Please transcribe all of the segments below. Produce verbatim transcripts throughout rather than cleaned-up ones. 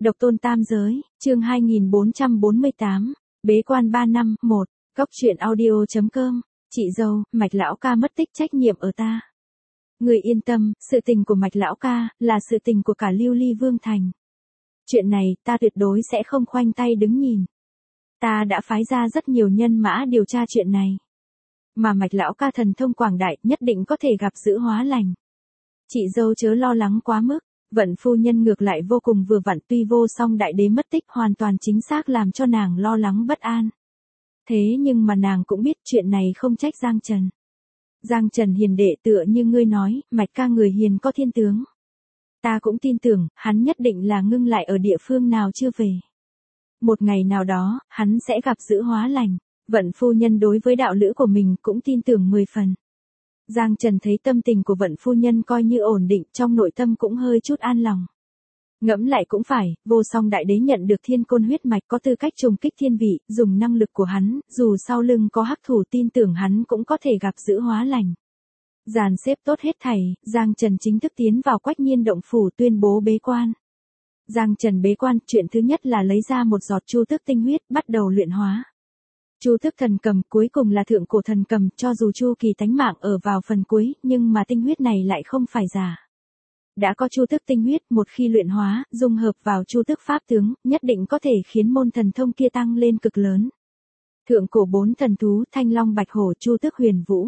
Độc tôn tam giới, chương hai nghìn bốn trăm bốn mươi tám, bế quan ba năm, một, góc truyện audio.com, chị dâu, Mạch lão ca mất tích trách nhiệm ở ta. Người yên tâm, sự tình của Mạch lão ca, là sự tình của cả Lưu Ly Vương Thành. Chuyện này, ta tuyệt đối sẽ không khoanh tay đứng nhìn. Ta đã phái ra rất nhiều nhân mã điều tra chuyện này. Mà Mạch lão ca thần thông quảng đại, nhất định có thể gặp giữ hóa lành. Chị dâu chớ lo lắng quá mức. Vận phu nhân ngược lại vô cùng vừa vặn, tuy vô song đại đế mất tích hoàn toàn chính xác làm cho nàng lo lắng bất an. Thế nhưng mà nàng cũng biết chuyện này không trách Giang Trần. Giang Trần hiền đệ tựa như ngươi nói, Mạch ca người hiền có thiên tướng. Ta cũng tin tưởng, hắn nhất định là ngưng lại ở địa phương nào chưa về. Một ngày nào đó, hắn sẽ gặp giữ hóa lành. Vận phu nhân đối với đạo lữ của mình cũng tin tưởng mười phần. Giang Trần thấy tâm tình của vận phu nhân coi như ổn định, trong nội tâm cũng hơi chút an lòng. Ngẫm lại cũng phải, vô song đại đế nhận được thiên côn huyết mạch có tư cách trùng kích thiên vị, dùng năng lực của hắn, dù sau lưng có hắc thủ tin tưởng hắn cũng có thể gặp giữ hóa lành. Dàn xếp tốt hết thảy, Giang Trần chính thức tiến vào Quách Nhiên động phủ tuyên bố bế quan. Giang Trần bế quan, chuyện thứ nhất là lấy ra một giọt chu tước tinh huyết, bắt đầu luyện hóa. Chu tước thần cầm cuối cùng là thượng cổ thần cầm, cho dù chu kỳ tánh mạng ở vào phần cuối, nhưng mà tinh huyết này lại không phải giả. Đã có chu tước tinh huyết, một khi luyện hóa, dung hợp vào chu tước pháp tướng, nhất định có thể khiến môn thần thông kia tăng lên cực lớn. Thượng cổ bốn thần thú, thanh long bạch hổ, chu tước huyền vũ.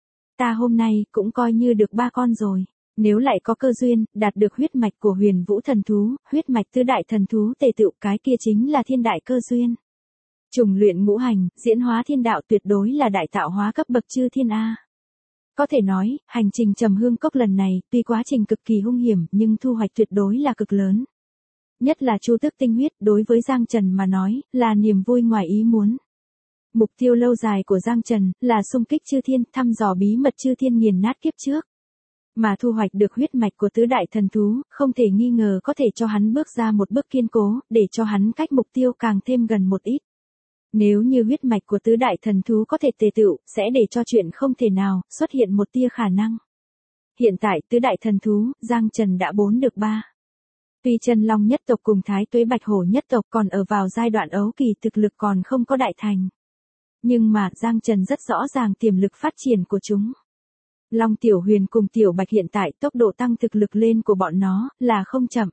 Ta hôm nay cũng coi như được ba con rồi. Nếu lại có cơ duyên, đạt được huyết mạch của huyền vũ thần thú, huyết mạch tứ đại thần thú tề tựu, cái kia chính là thiên đại cơ duyên. Trùng luyện ngũ hành, diễn hóa thiên đạo tuyệt đối là đại tạo hóa cấp bậc chư thiên A. Có thể nói, hành trình trầm hương cốc lần này, tuy quá trình cực kỳ hung hiểm, nhưng thu hoạch tuyệt đối là cực lớn. Nhất là chu tước tinh huyết, đối với Giang Trần mà nói, là niềm vui ngoài ý muốn. Mục tiêu lâu dài của Giang Trần, là xung kích chư thiên, thăm dò bí mật chư thiên nghiền nát kiếp trước. Mà thu hoạch được huyết mạch của tứ đại thần thú, không thể nghi ngờ có thể cho hắn bước ra một bước kiên cố, để cho hắn cách mục tiêu càng thêm gần một ít. Nếu như huyết mạch của tứ đại thần thú có thể tề tựu, sẽ để cho chuyện không thể nào, xuất hiện một tia khả năng. Hiện tại tứ đại thần thú, Giang Trần đã bốn được ba. Tuy Chân Long nhất tộc cùng Thái Tuế Bạch Hổ nhất tộc còn ở vào giai đoạn ấu kỳ, thực lực còn không có đại thành. Nhưng mà, Giang Trần rất rõ ràng tiềm lực phát triển của chúng. Long Tiểu Huyền cùng Tiểu Bạch hiện tại tốc độ tăng thực lực lên của bọn nó, là không chậm.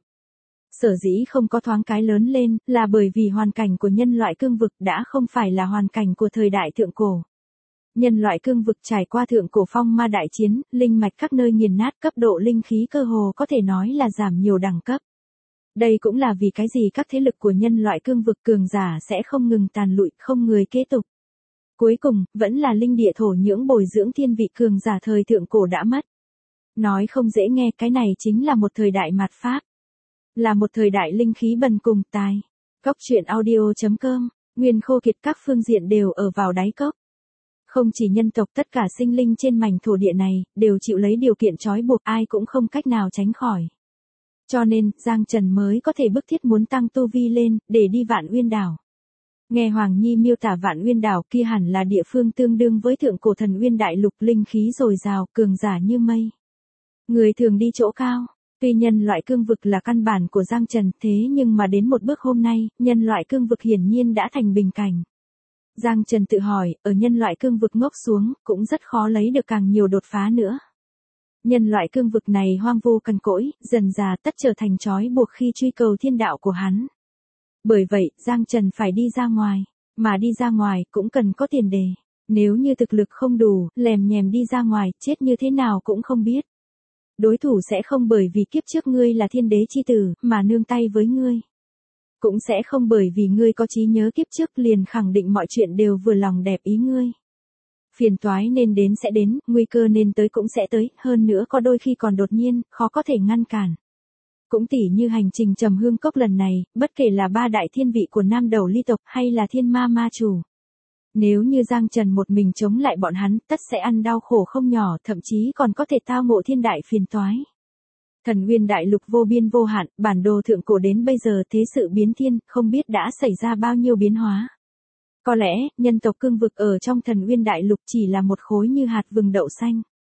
Sở dĩ không có thoáng cái lớn lên, là bởi vì hoàn cảnh của nhân loại cương vực đã không phải là hoàn cảnh của thời đại thượng cổ. Nhân loại cương vực trải qua thượng cổ phong ma đại chiến, linh mạch các nơi nghiền nát, cấp độ linh khí cơ hồ có thể nói là giảm nhiều đẳng cấp. Đây cũng là vì cái gì các thế lực của nhân loại cương vực cường giả sẽ không ngừng tàn lụi, không người kế tục. Cuối cùng, vẫn là linh địa thổ nhưỡng bồi dưỡng thiên vị cường giả thời thượng cổ đã mất. Nói không dễ nghe, cái này chính là một thời đại mạt Pháp. Là một thời đại linh khí bần cùng tài. Góc truyện audio.com, nguyên khô kiệt các phương diện đều ở vào đáy cốc. Không chỉ nhân tộc, tất cả sinh linh trên mảnh thổ địa này, đều chịu lấy điều kiện trói buộc, ai cũng không cách nào tránh khỏi. Cho nên, Giang Trần mới có thể bức thiết muốn tăng tu vi lên, để đi Vạn Uyên Đảo. Nghe Hoàng Nhi miêu tả Vạn Uyên Đảo kia hẳn là địa phương tương đương với thượng cổ thần Uyên Đại Lục, linh khí dồi dào, cường giả như mây. Người thường đi chỗ cao. Tuy nhân loại cương vực là căn bản của Giang Trần, thế nhưng mà đến một bước hôm nay, nhân loại cương vực hiển nhiên đã thành bình cảnh. Giang Trần tự hỏi, ở nhân loại cương vực ngốc xuống, cũng rất khó lấy được càng nhiều đột phá nữa. Nhân loại cương vực này hoang vu cằn cỗi, dần dà tất trở thành trói buộc khi truy cầu thiên đạo của hắn. Bởi vậy, Giang Trần phải đi ra ngoài, mà đi ra ngoài cũng cần có tiền đề. Nếu như thực lực không đủ, lèm nhèm đi ra ngoài, chết như thế nào cũng không biết. Đối thủ sẽ không bởi vì kiếp trước ngươi là thiên đế chi tử, mà nương tay với ngươi. Cũng sẽ không bởi vì ngươi có trí nhớ kiếp trước liền khẳng định mọi chuyện đều vừa lòng đẹp ý ngươi. Phiền toái nên đến sẽ đến, nguy cơ nên tới cũng sẽ tới, hơn nữa có đôi khi còn đột nhiên, khó có thể ngăn cản. Cũng tỉ như hành trình trầm hương cốc lần này, bất kể là ba đại thiên vị của Nam Đầu Ly tộc hay là thiên ma ma chủ. Nếu như Giang Trần một mình chống lại bọn hắn, tất sẽ ăn đau khổ không nhỏ, thậm chí còn có thể tao ngộ thiên đại phiền toái. Thần Uyên Đại Lục vô biên vô hạn, bản đồ thượng cổ đến bây giờ thế sự biến thiên, không biết đã xảy ra bao nhiêu biến hóa. Có lẽ, nhân tộc cương vực ở trong Thần Uyên Đại Lục chỉ là một khối như hạt vừng đậu xanh.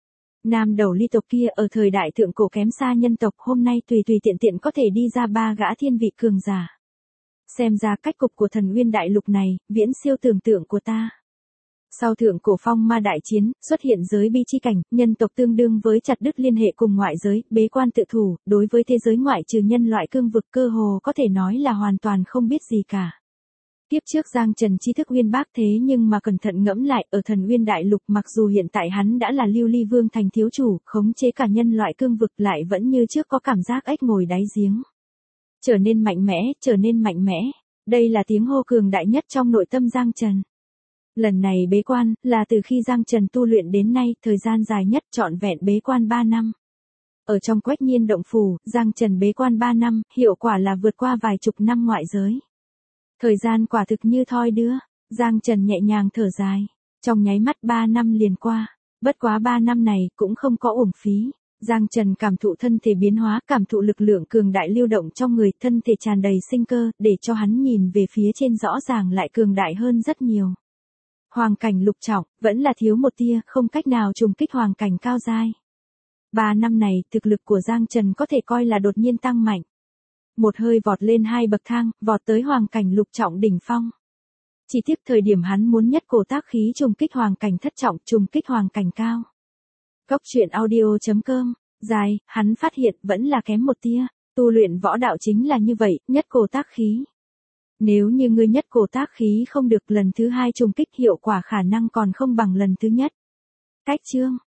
Nam đầu ly tộc kia ở thời đại thượng cổ kém xa nhân tộc, hôm nay tùy tùy tiện tiện có thể đi ra ba gã thiên vị cường giả. Xem ra cách cục của thần Nguyên đại lục này, viễn siêu tưởng tượng của ta. Sau thượng cổ phong ma đại chiến, xuất hiện giới bi chi cảnh, nhân tộc tương đương với chặt đứt liên hệ cùng ngoại giới, bế quan tự thủ, đối với thế giới ngoại trừ nhân loại cương vực cơ hồ có thể nói là hoàn toàn không biết gì cả. Tiếp trước Giang Trần tri thức uyên bác thế nhưng mà cẩn thận ngẫm lại, ở thần Nguyên đại lục mặc dù hiện tại hắn đã là Lưu Ly Vương thành thiếu chủ, khống chế cả nhân loại cương vực lại vẫn như trước có cảm giác ếch ngồi đáy giếng. Trở nên mạnh mẽ, trở nên mạnh mẽ. Đây là tiếng hô cường đại nhất trong nội tâm Giang Trần. Lần này bế quan, là từ khi Giang Trần tu luyện đến nay, thời gian dài nhất trọn vẹn bế quan ba năm. Ở trong Quách Nhiên động phủ, Giang Trần bế quan ba năm, hiệu quả là vượt qua vài chục năm ngoại giới. Thời gian quả thực như thoi đưa, Giang Trần nhẹ nhàng thở dài. Trong nháy mắt ba năm liền qua, bất quá ba năm này cũng không có uổng phí. Giang Trần cảm thụ thân thể biến hóa, cảm thụ lực lượng cường đại lưu động trong người, thân thể tràn đầy sinh cơ, để cho hắn nhìn về phía trên rõ ràng lại cường đại hơn rất nhiều. Hoàng cảnh lục trọng, vẫn là thiếu một tia, không cách nào trùng kích hoàng cảnh cao giai. Ba năm này, thực lực của Giang Trần có thể coi là đột nhiên tăng mạnh. Một hơi vọt lên hai bậc thang, vọt tới hoàng cảnh lục trọng đỉnh phong. Chỉ tiếc thời điểm hắn muốn nhất cổ tác khí trùng kích hoàng cảnh thất trọng, trùng kích hoàng cảnh cao. Góc truyện audio chấm com, dài, hắn phát hiện vẫn là kém một tia, tu luyện võ đạo chính là như vậy, nhất cổ tác khí. Nếu như ngươi nhất cổ tác khí không được, lần thứ hai trùng kích hiệu quả khả năng còn không bằng lần thứ nhất. Cách chương